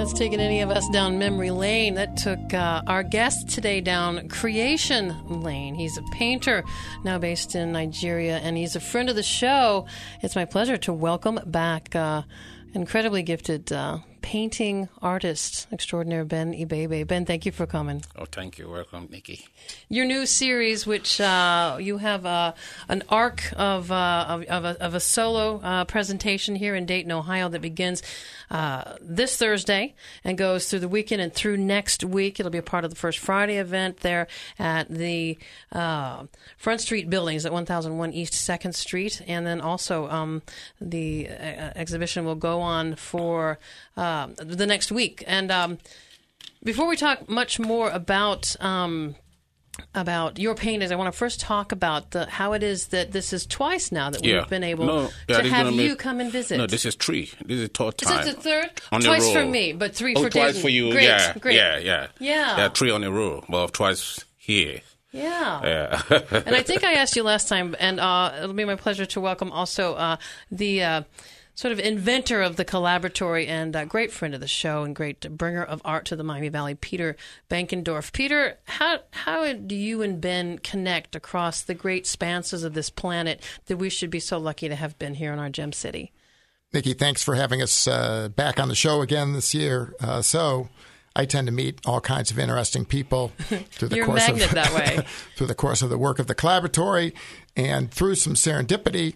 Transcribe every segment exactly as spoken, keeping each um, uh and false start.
That's taken any of us down memory lane. That took uh, our guest today down creation lane. He's a painter now based in Nigeria, and he's a friend of the show. It's my pleasure to welcome back uh, incredibly gifted uh, painting artist extraordinaire Ben Ibebe. Ben, thank you for coming. Oh, thank you. Welcome, Nikki. Your new series, which uh, you have uh, an arc of, uh, of, of, a, of a solo uh, presentation here in Dayton, Ohio, that begins uh, this Thursday and goes through the weekend and through next week. It'll be a part of the First Friday event there at the uh, Front Street Buildings at one thousand one East second Street. And then also um, the uh, exhibition will go on for uh, the next week. And um, before we talk much more about um, about your paintings, I want to first talk about the, how it is that this is twice now that we've yeah. been able no, yeah, to have you make, come and visit. No, this is three. This is the third time. Is this the third? On Twice the for row. me, but three oh, for twice Dayton. for you. Great, yeah, great. yeah, yeah. Yeah. Yeah, three on a row. Well, twice here. Yeah. Yeah. And I think I asked you last time, and uh, it'll be my pleasure to welcome also uh, the uh, sort of inventor of the collaboratory and uh, great friend of the show and great bringer of art to the Miami Valley, Peter Bankendorf. Peter, how how do you and Ben connect across the great spanses of this planet that we should be so lucky to have been here in our gem city? Nikki, thanks for having us uh, back on the show again this year. Uh, so I tend to meet all kinds of interesting people through the You're course a magnet of that way. through the course of the work of the collaboratory, and through some serendipity.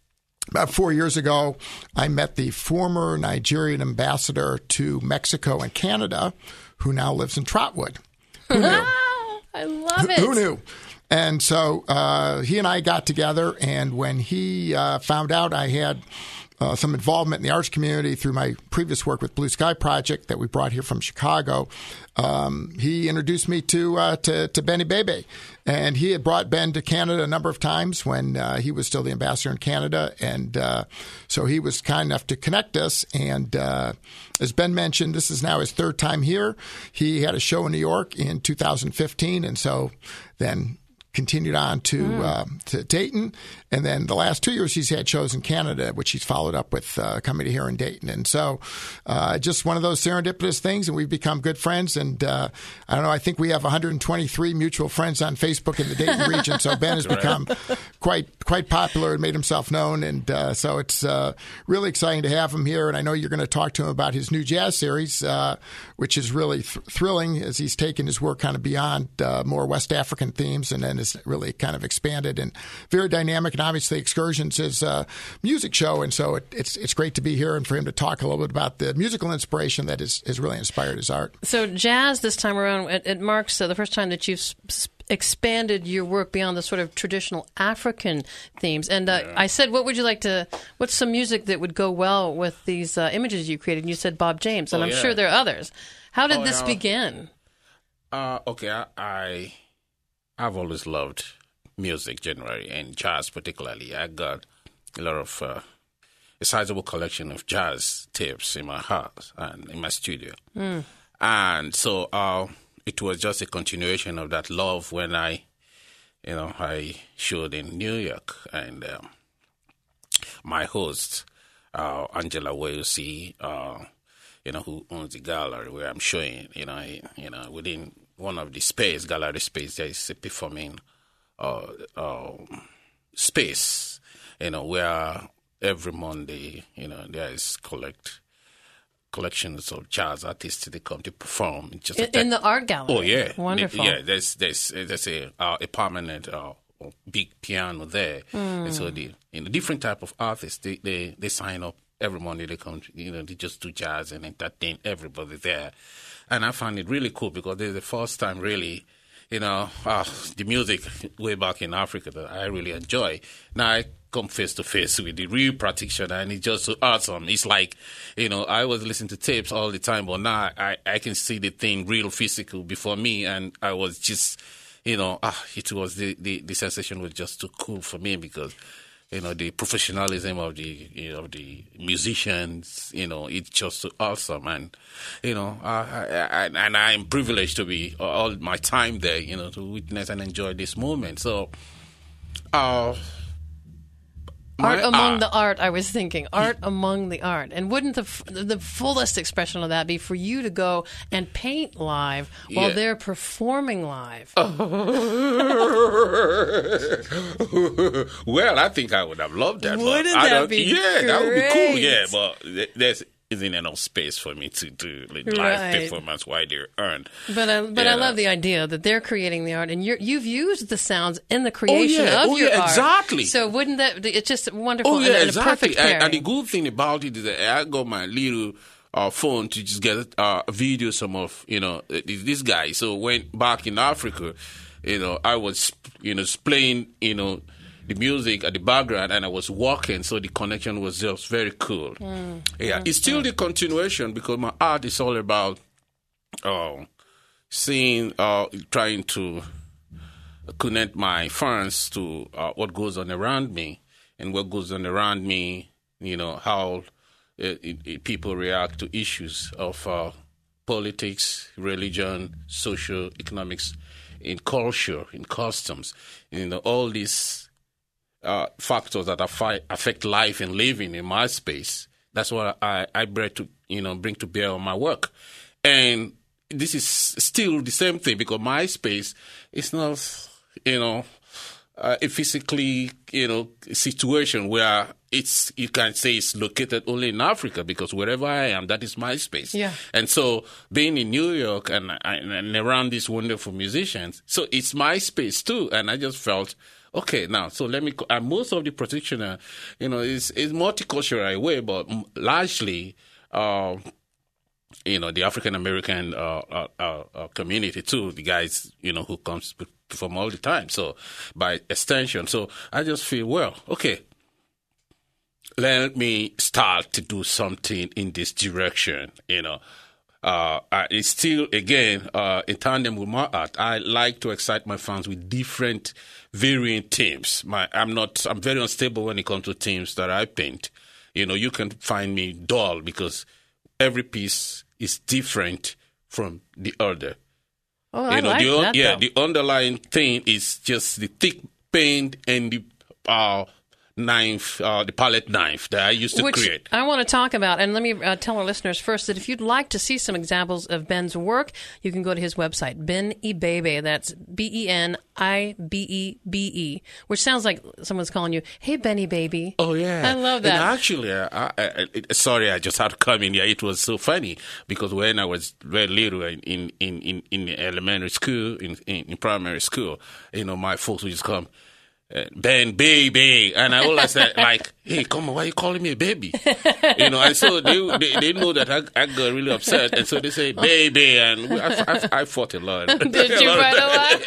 About four years ago, I met the former Nigerian ambassador to Mexico and Canada, who now lives in Trotwood. Who knew? I love it. Who knew? And so uh, he and I got together, and when he uh, found out I had uh, some involvement in the arts community through my previous work with Blue Sky Project that we brought here from Chicago, um, he introduced me to uh, to, to Ben Ibebe. And he had brought Ben to Canada a number of times when uh, he was still the ambassador in Canada. And uh, so he was kind enough to connect us. And uh, as Ben mentioned, this is now his third time here. He had a show in New York in two thousand fifteen. And so then continued on to, mm. uh, to Dayton. And then the last two years he's had shows in Canada, which he's followed up with uh, coming to here in Dayton. And so uh, just one of those serendipitous things, and we've become good friends. And uh, I don't know, I think we have one hundred twenty-three mutual friends on Facebook in the Dayton region. So Ben has become quite quite popular and made himself known. And uh, so it's uh, really exciting to have him here. And I know you're going to talk to him about his new jazz series, uh, which is really th- thrilling as he's taken his work kind of beyond uh, more West African themes and then has really kind of expanded and very dynamic. And obviously Excursions is a music show. And so it, it's it's great to be here and for him to talk a little bit about the musical inspiration that is, has really inspired his art. So jazz this time around, it, it marks uh, the first time that you've sp- expanded your work beyond the sort of traditional African themes. And uh, yeah. I said, what would you like to, what's some music that would go well with these uh, images you created? And you said Bob James, and oh, I'm yeah. sure there are others. How did oh, this yeah. begin? Uh, okay, I, I, I've always loved music generally, and jazz particularly. I got a lot of, uh, a sizable collection of jazz tapes in my house and in my studio. Mm. And so uh, it was just a continuation of that love when I, you know, I showed in New York. And um, my host, uh, Angela Wayusi, uh, you know, who owns the gallery where I'm showing, you know, I, you know, within one of the space, gallery space, there is a performing uh, uh, space, you know, where every Monday, you know, there is collect collections of jazz artists they come to perform. Just in, in the art gallery. Oh yeah, wonderful. Yeah, there's there's there's a uh, a permanent uh, big piano there, mm. and so the you know different type of artists they, they they sign up every Monday. They come, you know, they just do jazz and entertain everybody there, and I find it really cool because this is the first time really. You know, uh, the music way back in Africa that I really enjoy. Now I come face to face with the real practitioner, and it's just so awesome. It's like, you know, I was listening to tapes all the time, but now I, I can see the thing real physical before me, and I was just, you know, ah, it was the, the, the sensation was just too cool for me because, you know, the professionalism of the you know, of the musicians, you know, it's just so awesome. And, you know, I, I, and I'm privileged to be all my time there, you know, to witness and enjoy this moment. So, uh, Art My among art. the art, I was thinking. Art among the art. And wouldn't the f- the fullest expression of that be for you to go and paint live while Yeah. they're performing live? Well, I think I would have loved that. but Wouldn't I that don't- be Yeah, that would be cool. great? Yeah, but th- there's isn't enough space for me to do like, live Right. performance while they're earned. But I, but Yeah. I love the idea that they're creating the art, and you're, you've used the sounds in the creation yeah. of Oh, your yeah, art. exactly. So wouldn't that? It's just wonderful. Oh and, yeah, and a exactly. perfect And, pairing. and the good thing about it is that I got my little uh, phone to just get uh, a video some of you know this, this guy. So when back in Africa, you know, I was you know playing you know the music at the background, and I was walking, so the connection was just very cool. Mm. Yeah, it's still the continuation because my art is all about uh, seeing, uh, trying to connect my fans to uh, what goes on around me, and what goes on around me, you know, how it, it, it, people react to issues of uh, politics, religion, social, economics, in culture, in customs, you know, all these uh, factors that affi- affect life and living in my space. That's what I, I bring to, you know, bring to bear on my work. And this is still the same thing because my space is not, you know, uh, a physically, you know, situation where it's, you can say it's located only in Africa because wherever I am, that is my space. Yeah. And so being in New York and, and around these wonderful musicians, so it's my space too. And I just felt, okay, now, so let me, and most of the protection, uh, you know, is, is multicultural way, but largely, uh, you know, the African American uh, uh, uh, uh, community too, the guys, you know, who comes from all the time. So by extension, so I just feel, well, okay, let me start to do something in this direction, you know. Uh, it's still, again, uh, in tandem with my art. I like to excite my fans with different varying themes. My, I'm not, I'm very unstable when it comes to themes that I paint. You know, you can find me dull because every piece is different from the other. oh, You I know, like the, that, yeah, though. the underlying thing is just the thick paint and the uh, knife, uh, the palette knife that I used to Which create. I want to talk about. And let me uh, tell our listeners first that if you'd like to see some examples of Ben's work, you can go to his website, Ben Ibebe. That's B E N I B E B E, which sounds like someone's calling you, hey, Benny baby. Oh, yeah. I love that. And actually, uh, I, I, I, sorry, I just had to come in here. It was so funny because when I was very little in, in, in, in elementary school, in, in, in primary school, you know, my folks would just come, Uh, Ben, baby, and I always said, like, hey, come on, why are you calling me a baby? You know, and so they they, they know that I, I got really upset, and so they say, baby, and I, I, I fought a lot. Did you fight a lot?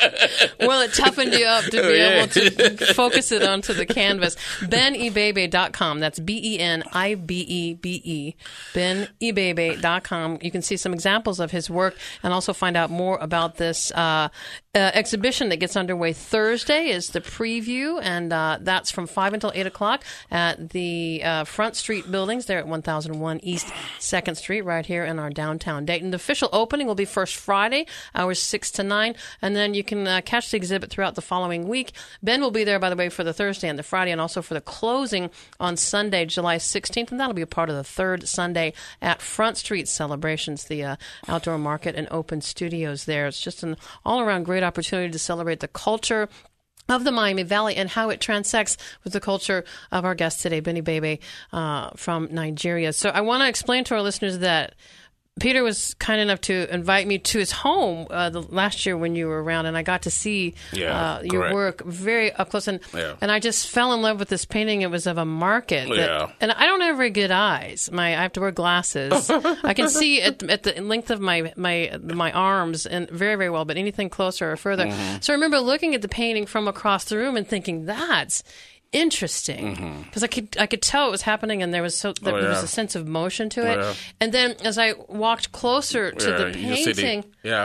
Well, it toughened you up to be Yeah. able to focus it onto the canvas. Ben Ibebe dot com. That's B E N I B E B E. Ben Ibebe dot com. You can see some examples of his work and also find out more about this uh, uh, exhibition that gets underway Thursday is the preview, and uh, that's from five until eight o'clock at the uh, Front Street buildings there at one thousand one East second Street right here in our downtown Dayton. The official opening will be first Friday, hours six to nine, and then you can uh, catch the exhibit throughout the following week. Ben will be there, by the way, for the Thursday and the Friday, and also for the closing on Sunday, July sixteenth, and that'll be a part of the third Sunday at Front Street Celebrations, the uh, outdoor market and open studios there. It's just an all-around great opportunity to celebrate the culture of the Miami Valley and how it transects with the culture of our guest today, Benny Ibebe, uh, from Nigeria. So I want to explain to our listeners that Peter was kind enough to invite me to his home uh, the last year when you were around, and I got to see Yeah, uh, your correct. work very up close. And, Yeah. and I just fell in love with this painting. It was of a market. that- Yeah. And I don't have very good eyes. My I have to wear glasses. I can see at, at the length of my, my my arms and very, very well, but anything closer or further. Mm-hmm. So I remember looking at the painting from across the room and thinking, that's interesting, because I could I could tell it was happening, and there was so there Oh, was yeah. a sense of motion to it. Oh, yeah. And then as I walked closer to Yeah, the you see the- painting, yeah,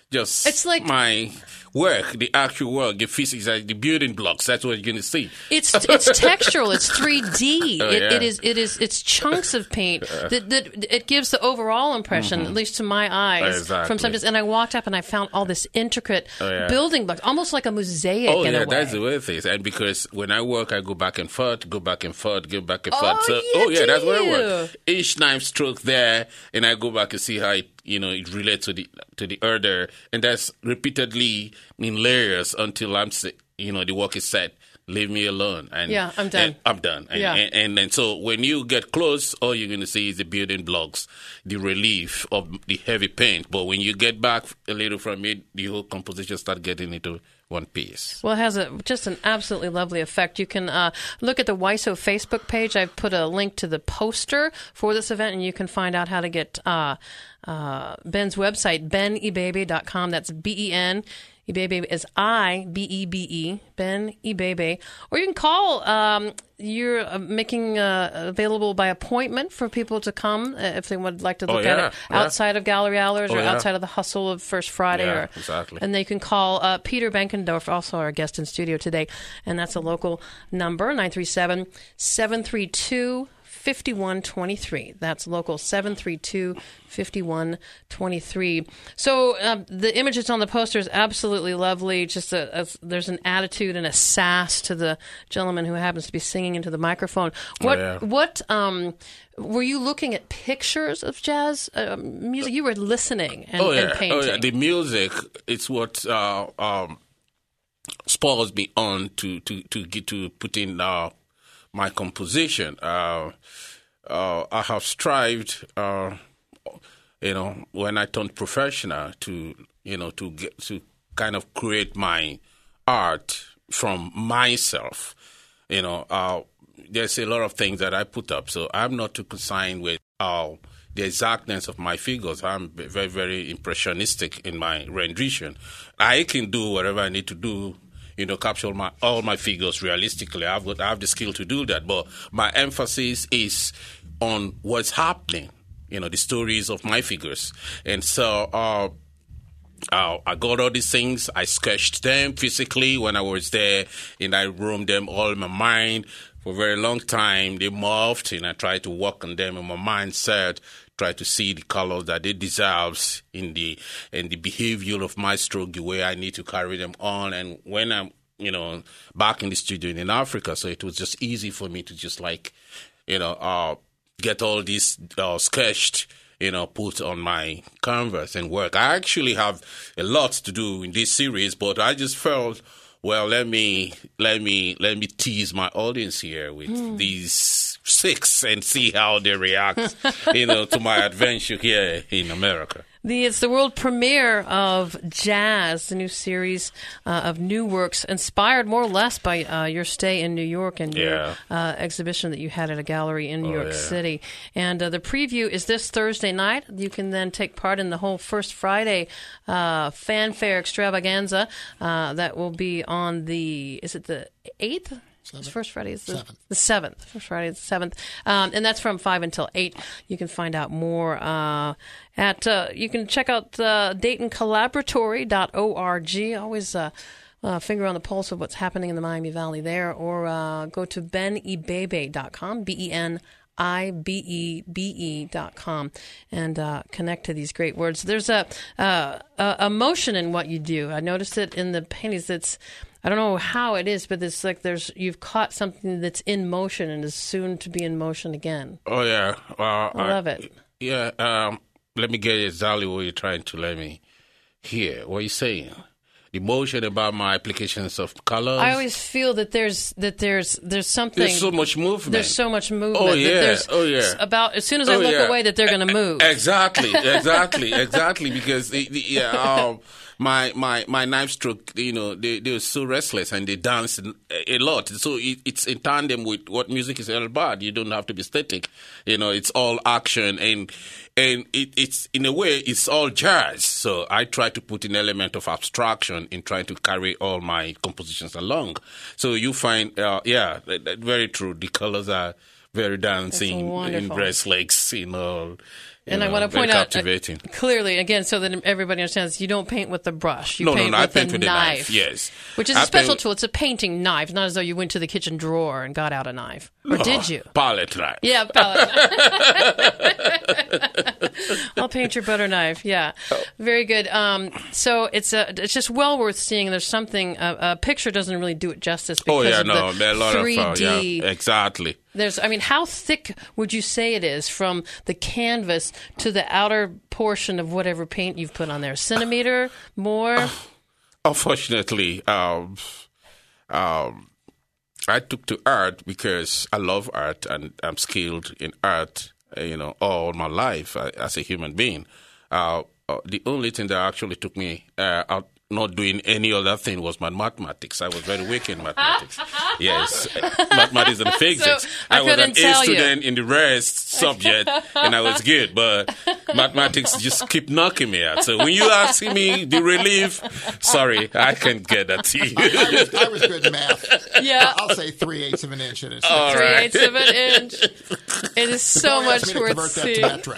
just It's like- my work, the actual work, the physics, like the building blocks. That's what you're going to see. It's it's textural. It's three D. Oh, it, yeah. it is it is it's chunks of paint that, that it gives the overall impression, at least to my eyes, Exactly. from some. And I walked up and I found all this intricate Oh, yeah. building blocks, almost like a mosaic. Oh, in yeah, a way. that's the way it is. And because when I work, I go back and forth, go back and forth, go back and Oh, forth. So, yeah, oh, yeah, do that's what I you? work. Each knife stroke there, and I go back and see how it, you know, it relates to the to the other. And that's repeatedly in layers until I'm, se- you know, the work is set. Leave me alone. And Yeah, I'm done. and I'm done. And, Yeah. and, and, and so when you get close, all you're going to see is the building blocks, the relief of the heavy paint. But when you get back a little from it, the whole composition start getting into one piece. Well, it has a, just an absolutely lovely effect. You can uh, look at the W I S O Facebook page. I've put a link to the poster for this event, and you can find out how to get uh, uh, Ben's website, ben ibebe dot com. That's B E N. Ibebe is I B E B E, Ben Ibebe. Or you can call. Um, you're uh, making uh, available by appointment for people to come uh, if they would like to look Oh, at yeah, it yeah. outside of Gallery Hours Oh, or yeah. outside of the hustle of First Friday. Yeah, or, exactly. And they can call uh, Peter Benkendorf, also our guest in studio today, and that's a local number, nine three seven, seven three two, five one two three. That's local, seven three two, five one two three. So uh, the images on the poster is absolutely lovely. Just a, a, there's an attitude and a sass to the gentleman who happens to be singing into the microphone. What yeah. what um were you looking at pictures of jazz uh, music? You were listening and, Oh, yeah. and painting. Oh, yeah. The music, it's what uh, um, spurs me on to, to, to get to put in uh, my composition. Uh, uh, I have strived, uh, you know, when I turned professional to, you know, to get to kind of create my art from myself. You know, uh, there's a lot of things that I put up, so I'm not too concerned with uh, the exactness of my figures. I'm very, very impressionistic in my rendition. I can do whatever I need to do, you know, capture my all my figures realistically. I've got, I have the skill to do that, but my emphasis is on what's happening, you know, the stories of my figures. And so uh, uh, I got all these things. I sketched them physically when I was there, and I roamed them all in my mind. For a very long time, they morphed, and I tried to work on them in my mindset, try to see the colors that they deserve in the in the behavior of my stroke, the way I need to carry them on. And when I'm, you know, back in the studio in Africa, so it was just easy for me to just like, you know, uh, get all this uh, sketched, you know, put on my canvas and work. I actually have a lot to do in this series, but I just felt, well, let me let me let me tease my audience here with mm. these six and see how they react, you know, to my adventure here in America. The, it's the world premiere of Jazz, the new series uh, of new works inspired more or less by uh, your stay in New York and your Yeah. uh, exhibition that you had at a gallery in New Oh, York yeah. City. And uh, the preview is this Thursday night. You can then take part in the whole First Friday uh, fanfare extravaganza uh, that will be on the, is it the eighth? It's First Friday is the Seventh. the seventh. First Friday is the seventh, um, and that's from five until eight. You can find out more uh, at. Uh, you can check out uh, Dayton Collaboratory dot org. Always uh, uh, finger on the pulse of what's happening in the Miami Valley there, or uh, go to ben ibebe dot com. B E N I B E B E dot com and uh, connect to these great words. There's a, uh, a emotion in what you do. I noticed it in the paintings. It's I don't know how it is, but it's like there's you've caught something that's in motion and is soon to be in motion again. Oh, yeah. Uh, I love it. Yeah. Um, let me get exactly what you're trying to let me hear. What are you saying? Emotion about my applications of colors. I always feel that there's that there's there's something. There's so much movement. There's so much movement. Oh, that yeah. There's Oh, yeah. About as soon as I Oh, look yeah. away, that they're going to move. Exactly, exactly, exactly. Because the, the, yeah, um, my my my knife stroke, you know, they they were so restless and they dance a lot. So it, it's in tandem with what music is all about. You don't have to be static. You know, it's all action and and it, it's in a way it's all jazz. So I try to put an element of abstraction in trying to carry all my compositions along. So you find, uh, yeah, that, that very true. The colors are very dancing in wonderful. breast lakes, you know. You And know, I want to very point out, uh, captivating. clearly, again, so that everybody understands, you don't paint with the brush. You No, no, paint no, I with paint a with a knife. knife, yes. Which is I a special paint- tool. It's a painting knife, not as though you went to the kitchen drawer and got out a knife. Or did you? Palette knife. Yeah, palette. I'll paint your butter knife. Yeah, very good. Um, so it's a, it's just well worth seeing. There's something a, a picture doesn't really do it justice because Oh, yeah, of no, the there are a lot three D. of, uh, yeah, exactly. There's, I mean, how thick would you say it is from the canvas to the outer portion of whatever paint you've put on there? Centimeter, more? Unfortunately, um, um, I took to art because I love art and I'm skilled in art, uh, you know, all my life uh, as a human being. Uh, uh, the only thing that actually took me uh, out not doing any other thing was my mathematics. I was very weak in mathematics. Yes, mathematics and physics. So, I I was an couldn't A tell you. student in the rest subject, and I was good. But mathematics just keep knocking me out. So when you ask me the relief, sorry, I can't get that to you. I was, I was good in math. Yeah. I'll say three eighths of an inch. And it's All Three right. eighths of an inch. It is so Don't much ask me to worth convert that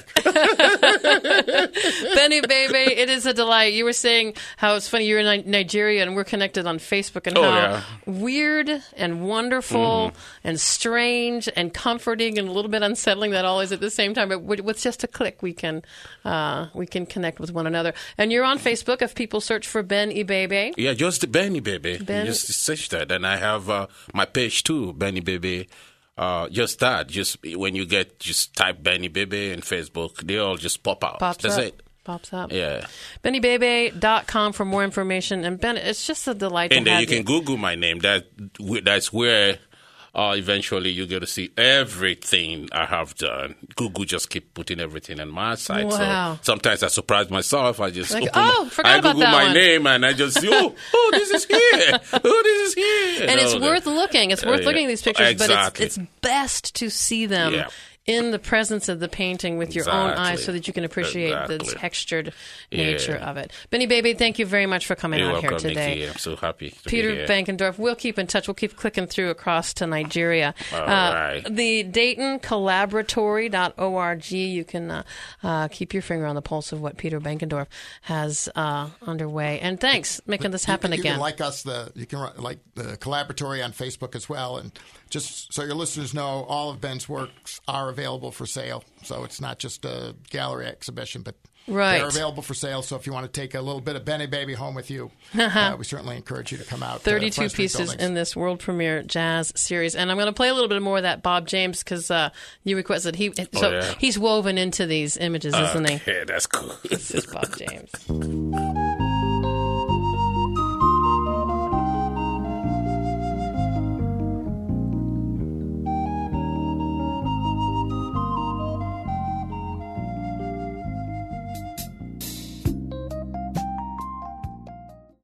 to seeing. metric. Benny Bebe, it is a delight. You were saying how it's funny you're in Ni- Nigeria and we're connected on Facebook, and Oh, how yeah. weird and wonderful Mm-hmm. and strange and comforting and a little bit unsettling that all is at the same time. But with with just a click, we can uh, we can connect with one another. And you're on Facebook. If people search for Ben Ibebe, Yeah, just the Benny Baby. Ben- Just search that. And I have uh, my page too, Benny Baby. Uh, just that. Just when you get, just type Benny Baby in Facebook, they all just pop out. pops That's up. it. Pops up. Yeah. Benny Bebe dot com for more information. And Ben, it's just a delight And to then have you can Google my name. That That's where uh, eventually you get to see everything I have done. Google just keep putting everything on my site. Wow. So sometimes I surprise myself. I just Like, open oh, my, forgot I about Google that my one. name and I just see, oh, oh, this is here. Oh, this is here. And it's all worth that. looking. It's worth Uh, looking at these pictures, exactly. but it's it's best to see them Yeah. in the presence of the painting with your own Exactly. eyes so that you can appreciate the Exactly. textured Yeah. nature of it. Benny Bebe, thank you very much for coming You're on welcome, here today. Nikki. I'm so happy to Peter be here. Bankendorf, we'll keep in touch. We'll keep clicking through across to Nigeria. All uh, right. The Dayton Collaboratory dot org. You can uh, uh, keep your finger on the pulse of what Peter Bankendorf has uh, underway. And thanks making this happen you, you again. can like us, the you can ri- like the Collaboratory on Facebook as well, and just so your listeners know, all of Ben's works are available for sale. So it's not just a gallery exhibition, but Right. they're available for sale. So if you want to take a little bit of Benny Baby home with you, uh, we certainly encourage you to come out. to thirty-two Front Street pieces Buildings. in this world premiere jazz series, and I'm going to play a little bit more of that Bob James because uh, you requested he. So yeah. he's woven into these images, isn't he? Okay, that's cool. This is Bob James.